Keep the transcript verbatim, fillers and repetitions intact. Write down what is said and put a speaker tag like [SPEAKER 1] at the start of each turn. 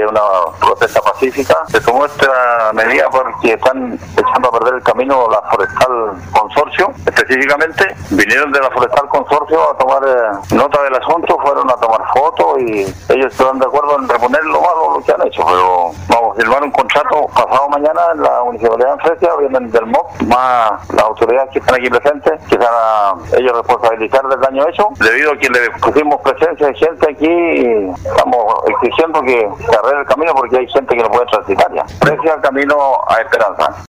[SPEAKER 1] una protesta pacífica. Se tomó esta medida porque están echando a perder el camino la Forestal Consorcio. Específicamente vinieron de la Forestal Consorcio a tomar eh, nota del asunto, fueron a tomar fotos y ellos están de acuerdo en reponer lo malo lo que han hecho, pero vamos a firmar un contrato pasado mañana en la Municipalidad de Fresia, vienen del M O C, más las autoridades que están aquí presentes, que se van a ellos responsabilizar del daño hecho, debido a que le pusimos presencia de gente aquí y estamos exigiendo que se arregle el camino porque hay gente que no puede transitar ya. Fresia, camino a Esperanza.